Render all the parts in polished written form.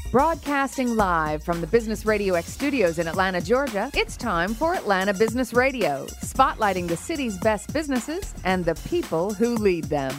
Broadcasting live from the Business Radio X studios in Atlanta, Georgia, it's time for Atlanta Business Radio, spotlighting the city's best businesses and the people who lead them.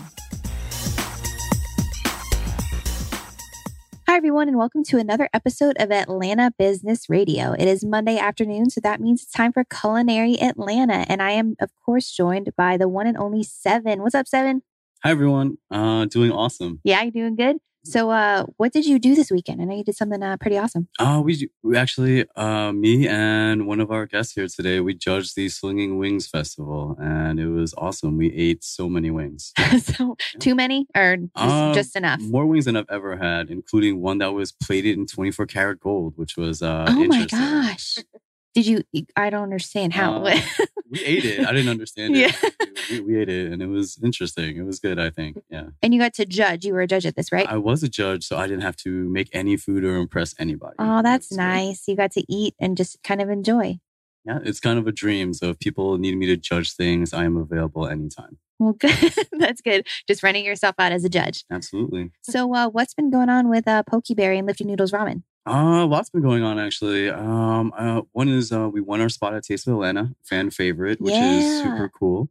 Hi, everyone, and welcome to another episode of Atlanta Business Radio. It is Monday afternoon, so that means it's time for Culinary Atlanta. And I am, of course, joined by the one and only Seven. What's up, Seven? Hi, everyone. Doing awesome. Yeah, you doing good? So what did you do this weekend? I know you did something pretty awesome. We actually, me and one of our guests here today, we judged the Slinging Wings Festival, and it was awesome. We ate so many wings. So too many or just enough? More wings than I've ever had, including one that was plated in 24 karat gold, which was oh interesting. My gosh. Did you? I don't understand how. We ate it. I didn't understand it. Yeah. We ate it, and it was interesting. It was good, I think. Yeah. And you got to judge. You were a judge at this, right? I was a judge, so I didn't have to make any food or impress anybody. Oh, that's nice. You got to eat and just kind of enjoy. Yeah, it's kind of a dream. So if people need me to judge things, I am available anytime. Well, good. That's good. Just running yourself out as a judge. Absolutely. So what's been going on with Pokeberry and Lifty Noodles Ramen? Lots been going on, actually. One is we won our spot at Taste of Atlanta, fan favorite, which is super cool.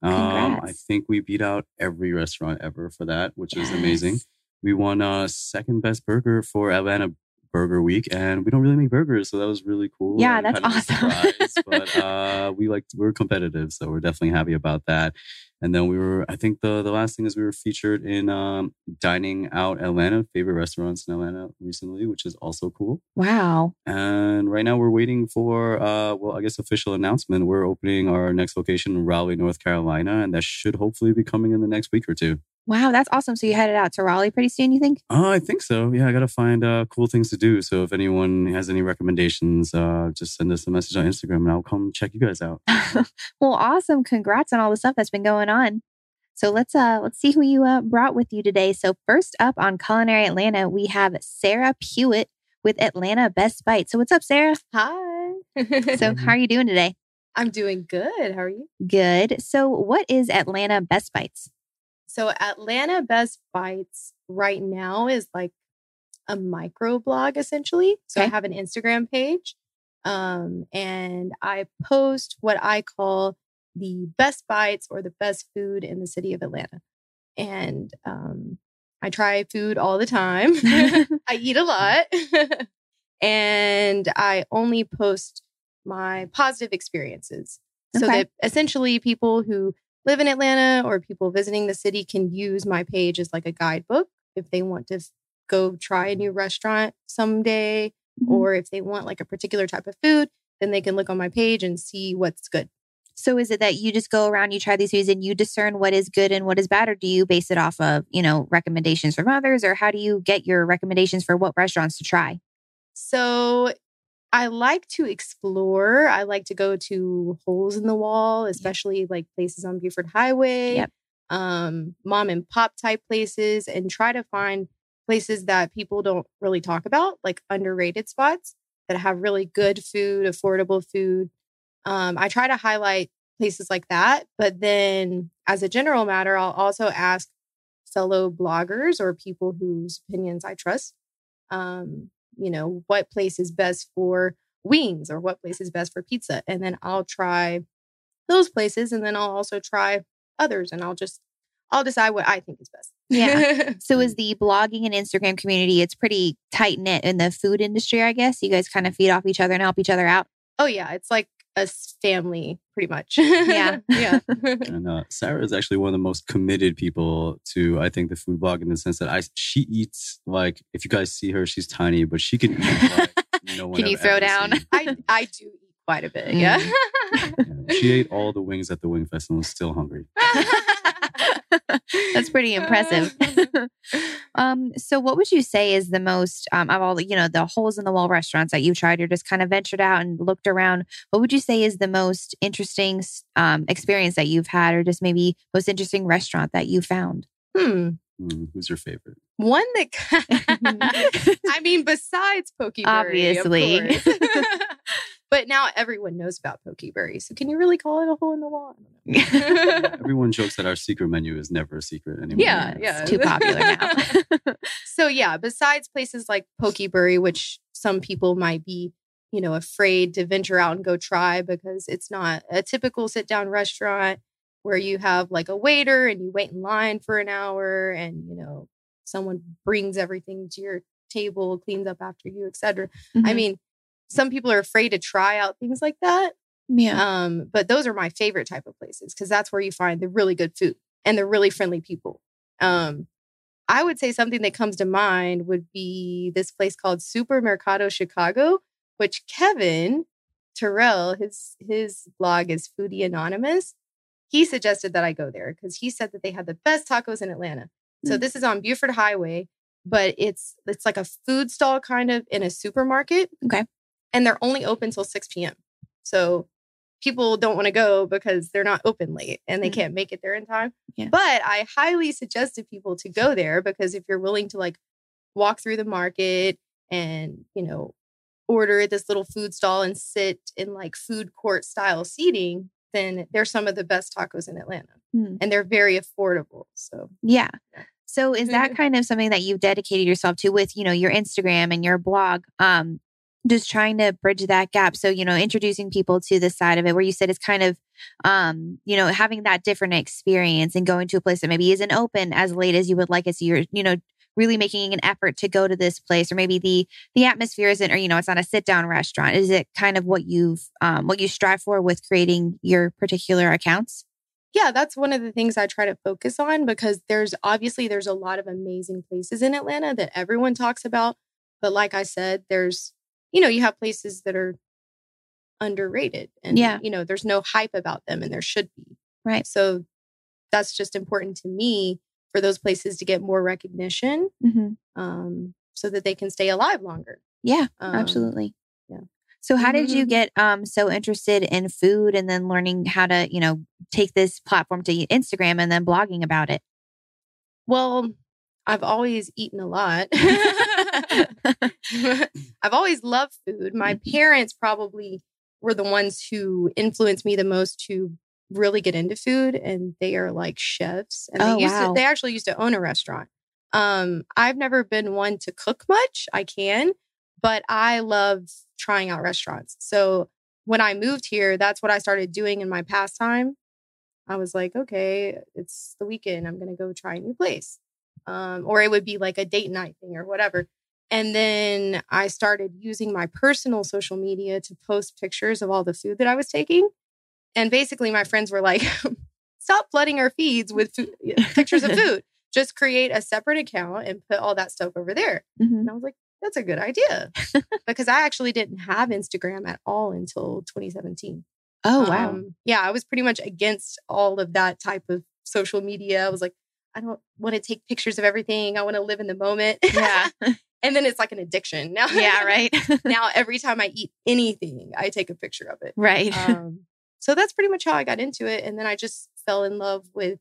I think we beat out every restaurant ever for that, which is amazing. We won second best burger for Atlanta Burger Week, and we don't really make burgers, so that was really cool. Yeah, that's awesome. But we're competitive, so we're definitely happy about that. And then I think the last thing is we were featured in Dining Out Atlanta, favorite restaurants in Atlanta recently, which is also cool. Wow. And right now we're waiting for, official announcement. We're opening our next location in Raleigh, North Carolina, and that should hopefully be coming in the next week or two. Wow, that's awesome. So you headed out to Raleigh pretty soon, you think? I think so. Yeah, I got to find cool things to do. So if anyone has any recommendations, just send us a message on Instagram and I'll come check you guys out. Well, awesome. Congrats on all the stuff that's been going on. So let's see who you brought with you today. So first up on Culinary Atlanta, we have Sarah Pewitt with Atlanta Best Bites. So what's up, Sarah? Hi. So how are you doing today? I'm doing good. How are you? Good. So what is Atlanta Best Bites? So Atlanta Best Bites right now is like a micro blog, essentially. So I have an Instagram page and I post what I call the best bites or the best food in the city of Atlanta. And I try food all the time. I eat a lot. And I only post my positive experiences. So that essentially people who live in Atlanta or people visiting the city can use my page as like a guidebook if they want to go try a new restaurant someday, or if they want like a particular type of food, then they can look on my page and see what's good. So is it that you just go around, you try these foods and you discern what is good and what is bad, or do you base it off of, recommendations from others, or how do you get your recommendations for what restaurants to try? So I like to explore. I like to go to holes in the wall, especially like places on Buford Highway, mom and pop type places, and try to find places that people don't really talk about, like underrated spots that have really good food, affordable food. I try to highlight places like that. But then as a general matter, I'll also ask fellow bloggers or people whose opinions I trust, what place is best for wings or what place is best for pizza. And then I'll try those places. And then I'll also try others. And I'll decide what I think is best. Yeah. So is the blogging and Instagram community, it's pretty tight knit in the food industry, I guess. You guys kind of feed off each other and help each other out. Oh, yeah. It's like a family, pretty much. Yeah. Yeah. And Sarah is actually one of the most committed people to, I think, the food blog in the sense that she eats like, if you guys see her, she's tiny, but she can eat like no one. Can you throw down? I do eat quite a bit. Yeah. She ate all the wings at the Wing Festival and is still hungry. That's pretty impressive. So what would you say is the most, of all the holes in the wall restaurants that you've tried or just kind of ventured out and looked around, what would you say is the most interesting experience that you've had, or just maybe most interesting restaurant that you found? Who's your favorite? One that, besides Pokeberry, obviously. Of course. But now everyone knows about Pokeberry. So can you really call it a hole in the wall? I don't know. Everyone jokes that our secret menu is never a secret anymore. Yeah. It's too popular now. So yeah, besides places like Pokeberry, which some people might be, afraid to venture out and go try because it's not a typical sit down restaurant where you have like a waiter and you wait in line for an hour and, someone brings everything to your table, cleans up after you, etc. Mm-hmm. I mean, some people are afraid to try out things like that. Yeah. But those are my favorite type of places because that's where you find the really good food and the really friendly people. I would say something that comes to mind would be this place called Supermercado Chicago, which Kevin Terrell, his blog is Foodie Anonymous. He suggested that I go there because he said that they had the best tacos in Atlanta. So this is on Buford Highway, but it's like a food stall kind of in a supermarket. Okay. And they're only open till 6 p.m. So people don't want to go because they're not open late and they can't make it there in time. Yeah. But I highly suggested people to go there because if you're willing to like walk through the market and, order at this little food stall and sit in like food court style seating, then they're some of the best tacos in Atlanta and they're very affordable. So, yeah. So is that kind of something that you've dedicated yourself to with, your Instagram and your blog? Just trying to bridge that gap. So, introducing people to this side of it where you said it's kind of, having that different experience and going to a place that maybe isn't open as late as you would like it. So you're, really making an effort to go to this place, or maybe the atmosphere isn't, or, it's not a sit down restaurant. Is it kind of what you strive for with creating your particular accounts? Yeah, that's one of the things I try to focus on because there's a lot of amazing places in Atlanta that everyone talks about. But like I said, there's, you have places that are underrated and, there's no hype about them and there should be. Right. So that's just important to me for those places to get more recognition so that they can stay alive longer. Yeah, absolutely. Yeah. So how did you get so interested in food and then learning how to, take this platform to Instagram and then blogging about it? Well, I've always eaten a lot. I've always loved food. My parents probably were the ones who influenced me the most to really get into food, and they are like chefs. And they actually used to own a restaurant. I've never been one to cook much. I can, but I love trying out restaurants. So when I moved here, that's what I started doing in my pastime. I was like, okay, it's the weekend. I'm going to go try a new place. Or it would be like a date night thing or whatever. And then I started using my personal social media to post pictures of all the food that I was taking. And basically my friends were like, stop flooding our feeds with pictures of food. Just create a separate account and put all that stuff over there. And I was like, that's a good idea. Because I actually didn't have Instagram at all until 2017. Oh, wow. Yeah, I was pretty much against all of that type of social media. I was like, I don't want to take pictures of everything. I want to live in the moment. Yeah. And then it's like an addiction now. Yeah, right. Now, every time I eat anything, I take a picture of it. Right. So that's pretty much how I got into it. And then I just fell in love with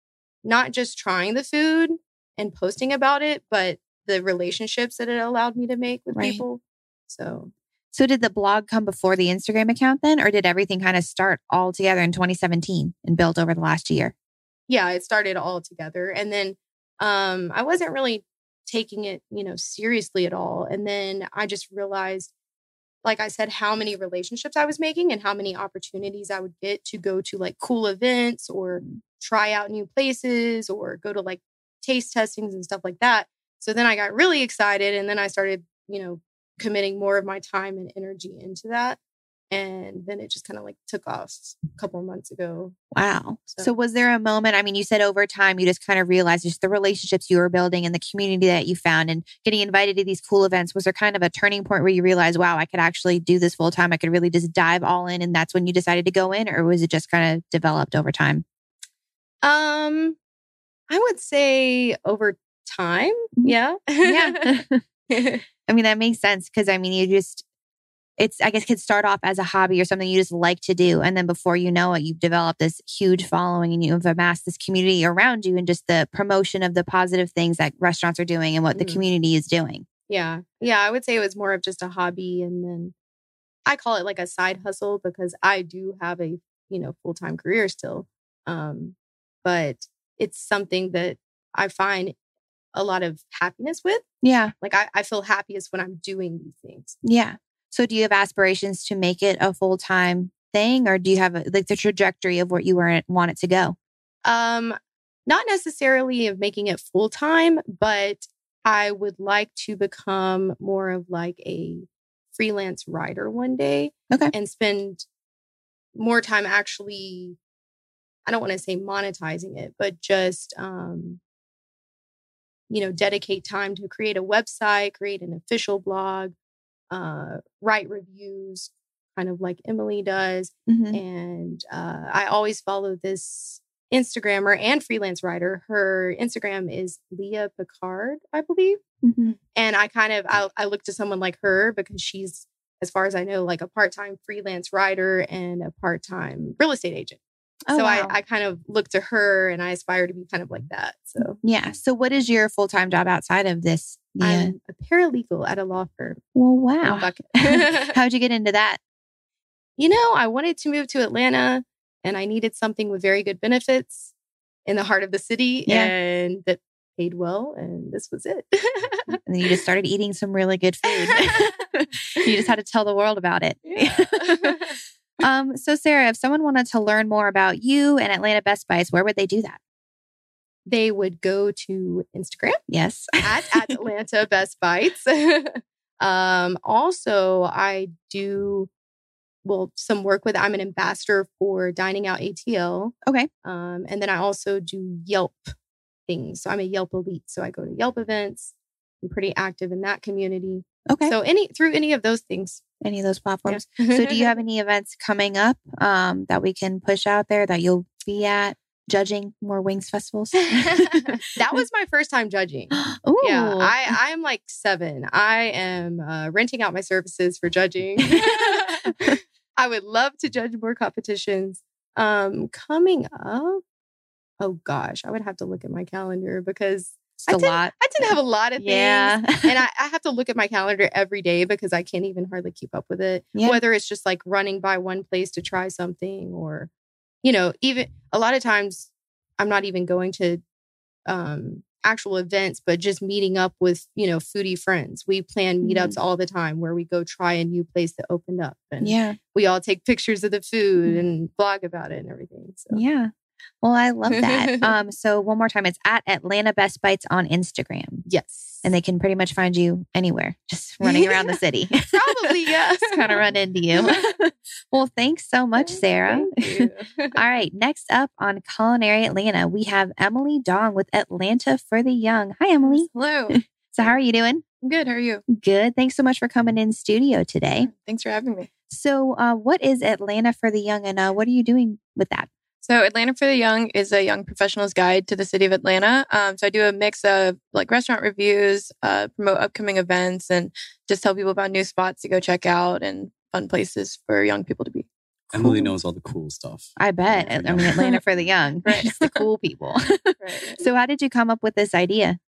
not just trying the food and posting about it, but the relationships that it allowed me to make with people. So did the blog come before the Instagram account then? Or did everything kind of start all together in 2017 and built over the last year? Yeah, it started all together. And then I wasn't really taking it, seriously at all. And then I just realized, like I said, how many relationships I was making and how many opportunities I would get to go to like cool events or try out new places or go to like taste testings and stuff like that. So then I got really excited and then I started, committing more of my time and energy into that. And then it just kind of like took off a couple of months ago. Wow. So was there a moment, I mean, you said over time, you just kind of realized just the relationships you were building and the community that you found and getting invited to these cool events. Was there kind of a turning point where you realized, wow, I could actually do this full time. I could really just dive all in. And that's when you decided to go in, or was it just kind of developed over time? I would say over time. Yeah. Yeah. I mean, that makes sense. Cause I mean, I guess could start off as a hobby or something you just like to do. And then before you know it, you've developed this huge following and you've amassed this community around you and just the promotion of the positive things that restaurants are doing and what the community is doing. Yeah. Yeah. I would say it was more of just a hobby. And then I call it like a side hustle because I do have a, full-time career still. But it's something that I find a lot of happiness with. Yeah. Like I feel happiest when I'm doing these things. Yeah. So do you have aspirations to make it a full-time thing, or do you have like the trajectory of where you want it to go? Not necessarily of making it full-time, but I would like to become more of like a freelance writer one day. Okay. And spend more time actually, I don't want to say monetizing it, but just, dedicate time to create a website, create an official blog, write reviews, kind of like Emily does. Mm-hmm. And I always follow this Instagrammer and freelance writer. Her Instagram is Leah Picard, I believe. Mm-hmm. And I look to someone like her because she's, as far as I know, like a part-time freelance writer and a part-time real estate agent. Oh, so wow. I kind of look to her and I aspire to be kind of like that. So yeah. So what is your full-time job outside of this? I'm a paralegal at a law firm. Well, wow. How'd you get into that? I wanted to move to Atlanta and I needed something with very good benefits in the heart of the city and that paid well. And this was it. And then you just started eating some really good food. You just had to tell the world about it. Yeah. So Sarah, if someone wanted to learn more about you and Atlanta Best Bites, where would they do that? They would go to Instagram. Yes. at Atlanta Best Bites. Also, I do some work with, I'm an ambassador for Dining Out ATL. Okay. And then I also do Yelp things. So I'm a Yelp elite. So I go to Yelp events. I'm pretty active in that community. Okay. So through any of those things. Any of those platforms. Yeah. So do you have any events coming up that we can push out there that you'll be at judging more wings festivals? That was my first time judging. Ooh. Yeah. I'm like 7. I am renting out my services for judging. I would love to judge more competitions. Coming up, oh gosh, I would have to look at my calendar because I tend to have a lot of things. Yeah. And I have to look at my calendar every day because I can't even hardly keep up with it. Yeah. Whether it's just like running by one place to try something or, even a lot of times I'm not even going to actual events, but just meeting up with, foodie friends. We plan meetups all the time where we go try a new place that opened up and we all take pictures of the food and blog about it and everything. So. Yeah. Well, I love that. So one more time, it's at Atlanta Best Bites on Instagram. Yes. And they can pretty much find you anywhere, just running around the city. Probably, yes. Just kind of run into you. Well, thanks so much, Sarah. Thank you. All right. Next up on Culinary Atlanta, we have Emily Dong with Atlanta for the Young. Hi, Emily. Hello. So how are you doing? I'm good. How are you? Good. Thanks so much for coming in studio today. Thanks for having me. So what is Atlanta for the Young and what are you doing with that? So Atlanta for the Young is a young professional's guide to the city of Atlanta. So I do a mix of like restaurant reviews, promote upcoming events, and just tell people about new spots to go check out and fun places for young people to be. Emily knows all the cool stuff. I bet. I mean, Atlanta for the Young, Right. Just the cool people. Right. So how did you come up with this idea?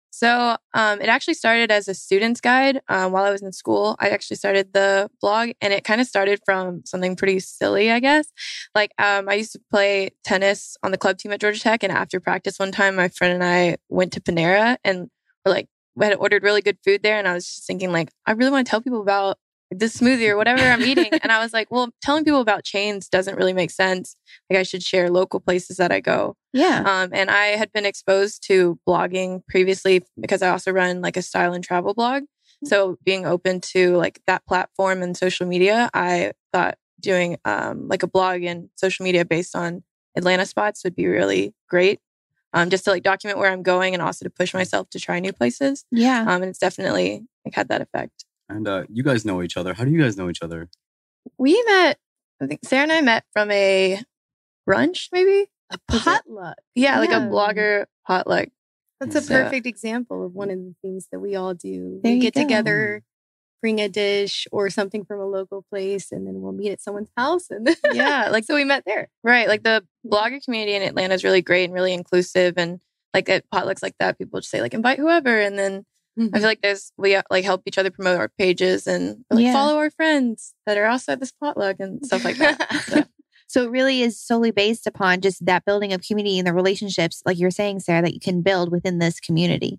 So it actually started as a student's guide. While I was in school, I actually started the blog, and it kind of started from something pretty silly, I guess. Like I used to play tennis on the club team at Georgia Tech, and after practice one time, my friend and I went to Panera, and we had ordered really good food there, and I was just thinking like, I really want to tell people about this smoothie or whatever I'm eating. And I was like, well, telling people about chains doesn't really make sense. Like I should share local places that I go. Yeah. And I had been exposed to blogging previously because I also run like a style and travel blog. So being open to like that platform and social media, I thought doing like a blog and social media based on Atlanta spots would be really great. Just to like document where I'm going and also to push myself to try new places. Yeah. And it's definitely like had that effect. And you guys know each other. How do you guys know each other? We met, I think Sarah and I met from a brunch, maybe? A potluck. Yeah, like a blogger potluck. That's a So- perfect example of one of the things that we all do. There We you get go. together, bring a dish or something from a local place, and then we'll meet at someone's house. And Yeah, like so we met there. Right. Like the blogger community in Atlanta is really great and really inclusive. And like at potlucks like that, people just say like invite whoever. And then I feel like we like help each other promote our pages and like Yeah. follow our friends that are also at this potluck and stuff like that. So, So it really is solely based upon just that building of community and the relationships, like you're saying, Sarah, that you can build within this community.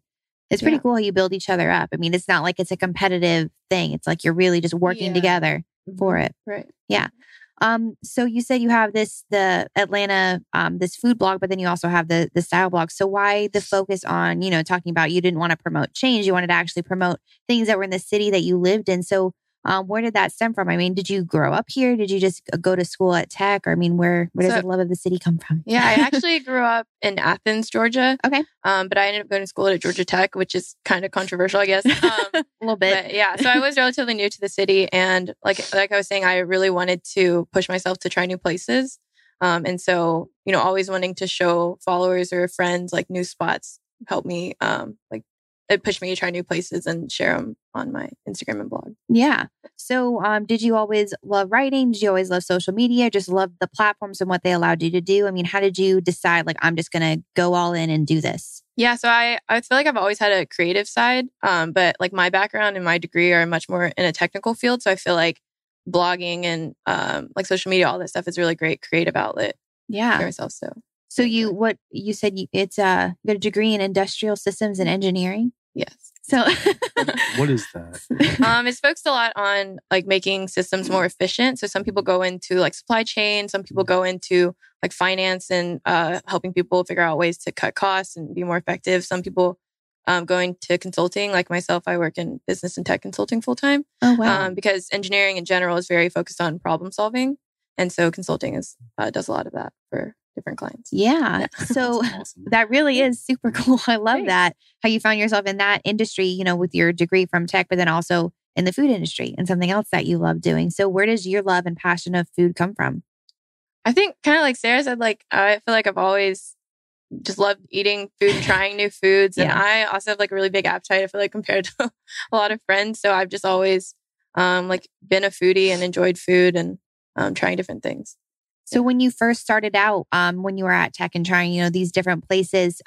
It's pretty cool how you build each other up. I mean, it's not like it's a competitive thing. It's like you're really just working together for it. Right. Yeah. So you said you have the Atlanta, this food blog, but then you also have the style blog. So why the focus on, talking about you didn't want to promote change. You wanted to actually promote things that were in the city that you lived in. So where did that stem from? I mean, did you grow up here? Did you just go to school at Tech? Or I mean, where does the love of the city come from? Yeah, I actually grew up in Athens, Georgia. Okay. But I ended up going to school at Georgia Tech, which is kind of controversial, I guess. A little bit. But yeah, so I was relatively new to the city. And like I was saying, I really wanted to push myself to try new places. And so, always wanting to show followers or friends like new spots helped me, it pushed me to try new places and share them on my Instagram and blog. Yeah. So did you always love writing? Did you always love social media? Just love the platforms and what they allowed you to do? I mean, how did you decide, like, I'm just going to go all in and do this? Yeah. So I feel like I've always had a creative side, but like my background and my degree are much more in a technical field. So I feel like blogging and like social media, all that stuff is a really great creative outlet for myself. So you said it's you got a degree in industrial systems and engineering? Yes. So what is that? It's focused a lot on like making systems more efficient. So some people go into like supply chain, some people go into like finance and helping people figure out ways to cut costs and be more effective. Some people going to consulting, like myself, I work in business and tech consulting full time. Oh wow! Because engineering in general is very focused on problem solving, and so consulting does a lot of that for different clients. Yeah. So awesome. That really is super cool. I love that. How you found yourself in that industry, with your degree from tech, but then also in the food industry and something else that you love doing. So where does your love and passion of food come from? I think kind of like Sarah said, like, I feel like I've always just loved eating food and trying new foods. And I also have like a really big appetite, I feel like, compared to a lot of friends. So I've just always like been a foodie and enjoyed food and trying different things. So when you first started out, when you were at Tech and trying, these different places,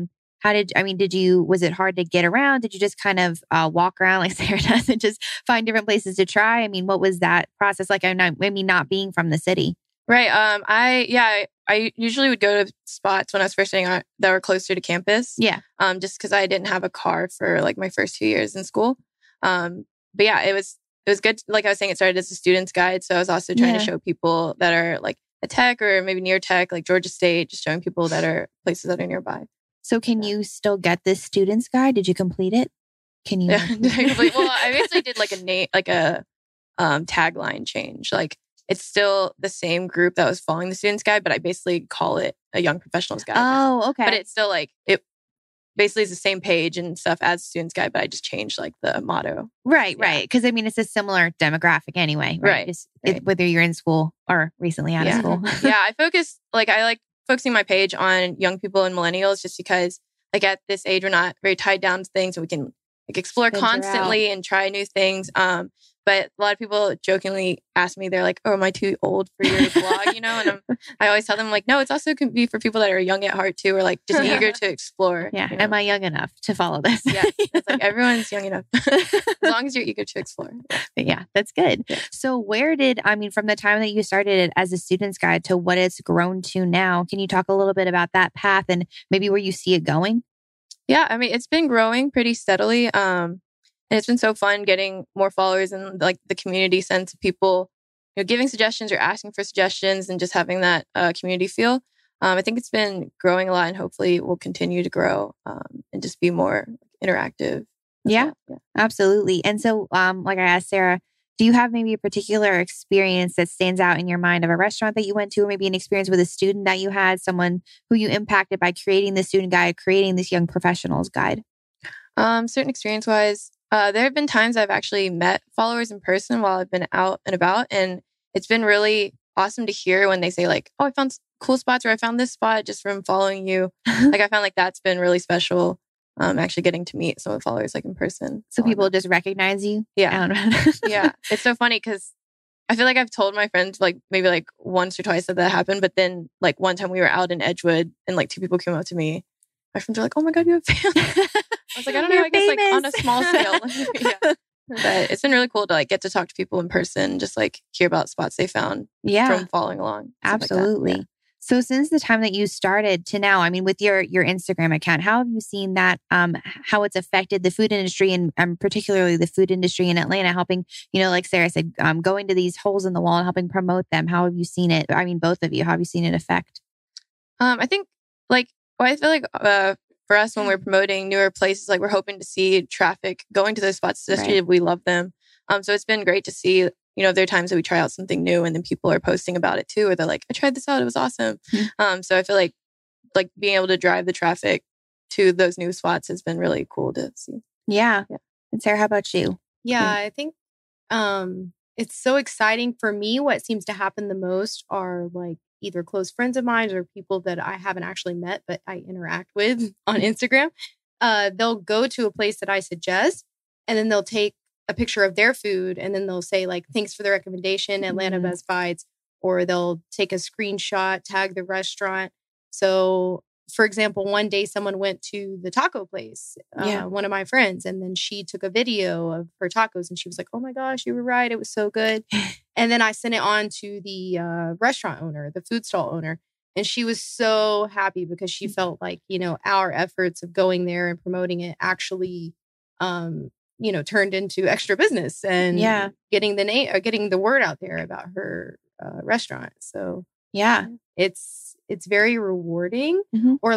was it hard to get around? Did you just kind of walk around like Sarah does and just find different places to try? I mean, what was that process like? Not being from the city. Right. I usually would go to spots when I was first starting out that were closer to campus. Yeah. Just because I didn't have a car for like my first 2 years in school. But yeah, it was good. Like I was saying, it started as a student's guide. So I was also trying to show people that are like at Tech or maybe near Tech, like Georgia State, just showing people that are places that are nearby. So can you still get this student's guide? Did you complete it? Can you? Well, I basically did like a tagline change. Like it's still the same group that was following the student's guide, but I basically call it a young professionals guide. Oh, okay. But it's still like it basically is the same page and stuff as the student's guide, but I just changed like the motto. Right. Because I mean, it's a similar demographic anyway, right? Whether you're in school or recently out of school. Yeah, I like focusing my page on young people and millennials just because like at this age, we're not very tied down to things and we can like explore constantly and try new things. But a lot of people jokingly ask me, they're like, "Oh, am I too old for your blog?" And I always tell them like, "No, it's also can be for people that are young at heart too, or like just eager to explore." Yeah, am I young enough to follow this? Yeah, it's like everyone's young enough as long as you're eager to explore. Yeah, that's good. Yeah. So from the time that you started it as a student's guide to what it's grown to now, can you talk a little bit about that path and maybe where you see it going? Yeah, I mean, it's been growing pretty steadily. And it's been so fun getting more followers and like the community sense of people, giving suggestions or asking for suggestions and just having that community feel. I think it's been growing a lot and hopefully will continue to grow and just be more interactive. Yeah, absolutely. And so like I asked Sarah, do you have maybe a particular experience that stands out in your mind of a restaurant that you went to, or maybe an experience with a student that you had, someone who you impacted by creating the student guide, creating this young professionals guide? Certain experience wise, there have been times I've actually met followers in person while I've been out and about. And it's been really awesome to hear when they say like, "Oh, I found cool spots," or "I found this spot just from following you." Like I found like that's been really special. Actually getting to meet some of the followers like in person. So people just recognize you? Yeah. Yeah. It's so funny because I feel like I've told my friends like maybe like once or twice that happened. But then like one time we were out in Edgewood and like 2 people came up to me. My friends were like, "Oh my God, you have fans." I was like, I don't know, I guess like on a small scale. Yeah. But it's been really cool to like get to talk to people in person, just like hear about spots they found from following along. Absolutely. Like So since the time that you started to now, I mean, with your Instagram account, how have you seen that, how it's affected the food industry and particularly the food industry in Atlanta, helping, like Sarah said, going to these holes in the wall and helping promote them? How have you seen it? I mean, both of you, how have you seen it affect? I think I feel like for us, when we're promoting newer places, like we're hoping to see traffic going to those spots, especially if we love them. So it's been great to see, there are times that we try out something new and then people are posting about it too, or they're like, I tried this out, it was awesome. So I feel like being able to drive the traffic to those new spots has been really cool to see. Yeah. And Sarah, how about you? Yeah, I think it's so exciting for me. What seems to happen the most are either close friends of mine or people that I haven't actually met, but I interact with on Instagram. They'll go to a place that I suggest, and then they'll take a picture of their food, and then they'll say thanks for the recommendation, Atlanta Best Bites, or they'll take a screenshot, tag the restaurant. So for example, one day someone went to the taco place, one of my friends, and then she took a video of her tacos and she was like, oh my gosh, you were right. It was so good. And then I sent it on to the restaurant owner, the food stall owner. And she was so happy because she felt like, our efforts of going there and promoting it actually, turned into extra business and getting the word out there about her restaurant. So it's very rewarding. Or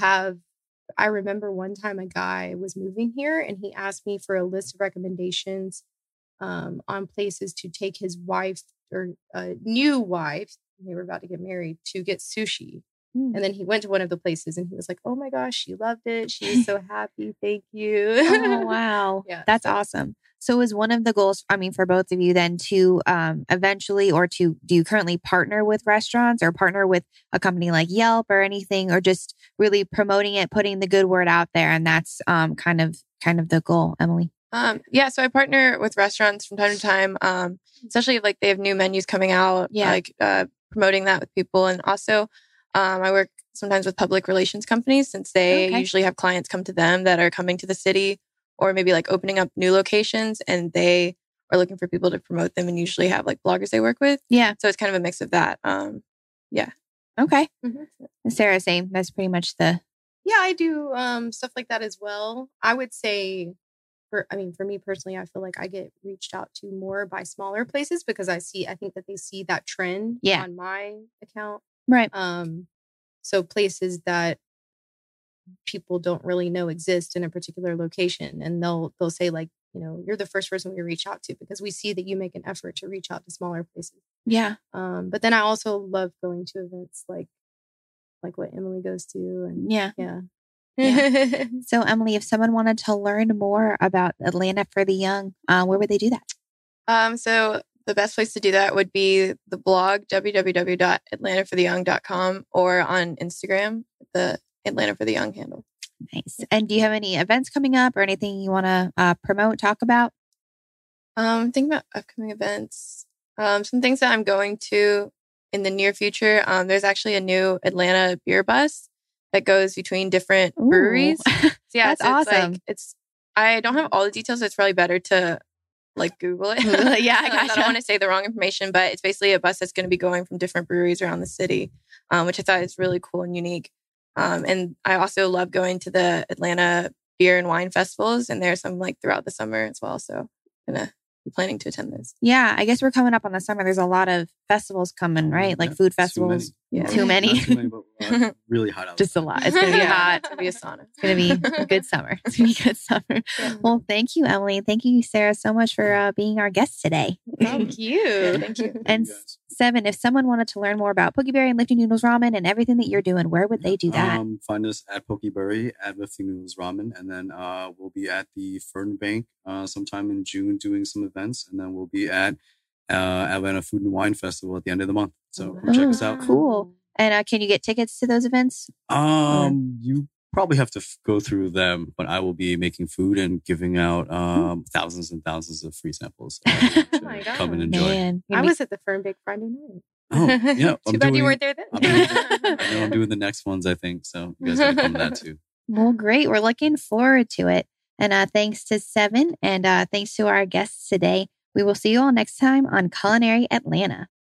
I remember one time a guy was moving here and he asked me for a list of recommendations on places to take his wife or new wife, they were about to get married, to get sushi. And then he went to one of the places and he was like, oh my gosh, she loved it. She was so happy. Thank you. Oh, wow. That's awesome. So is one of the goals, for both of you then to eventually, do you currently partner with restaurants or partner with a company like Yelp or anything, or just really promoting it, putting the good word out there? And that's kind of the goal, Emily? So I partner with restaurants from time to time, especially if they have new menus coming out, promoting that with people. And also I work sometimes with public relations companies, since they usually have clients come to them that are coming to the city, or maybe opening up new locations, and they are looking for people to promote them, and usually have bloggers they work with. Yeah. So it's kind of a mix of that. Okay. And Sarah, same. That's pretty much the... Yeah, I do stuff like that as well. I would say, for me personally, I feel like I get reached out to more by smaller places because I think that they see that trend on my account. Right. So places that people don't really know exist in a particular location, and they'll say you're the first person we reach out to because we see that you make an effort to reach out to smaller places. Yeah. But then I also love going to events like what Emily goes to, and yeah. So Emily, if someone wanted to learn more about Atlanta for the Young, where would they do that? So the best place to do that would be the blog, www.atlantafortheyoung.com, or on Instagram, the Atlanta for the Young handle. Nice. And do you have any events coming up or anything you want to promote, talk about? Thinking about upcoming events. Some things that I'm going to in the near future. There's actually a new Atlanta beer bus that goes between different breweries. So that's awesome. I don't have all the details, so it's probably better to Google it. Yeah, I gotcha. I don't want to say the wrong information, but it's basically a bus that's going to be going from different breweries around the city, which I thought is really cool and unique. And I also love going to the Atlanta beer and wine festivals, and there's some throughout the summer as well. So I'm going to be planning to attend those. Yeah, I guess we're coming up on the summer. There's a lot of festivals coming, right? Food festivals. Too many. Not too many, but really hot out. Just a lot. It's going to be hot. It's going to be a sauna. It's going to be a good summer. It's going to be a good summer. Yeah. Well, thank you, Emily. Thank you, Sarah, so much for being our guest today. Thank you. Thank you. And Seven, if someone wanted to learn more about Pokeberry and Lifting Noodles Ramen and everything that you're doing, where would they do that? Find us at Pokeberry, at Lifting Noodles Ramen, and then we'll be at the Fern Bank sometime in June doing some events, and then we'll be at Atlanta Food and Wine Festival at the end of the month. So check us out. Cool. And can you get tickets to those events? You probably have to go through them, but I will be making food and giving out thousands and thousands of free samples. Oh my God. Come and enjoy. Man. I was at the Fern Bake Friday night. Oh, yeah. Too bad you weren't there then. I'm doing the next ones, I think. So you guys got to come to that too. Well, great. We're looking forward to it. And thanks to Seven, and thanks to our guests today. We will see you all next time on Culinary Atlanta.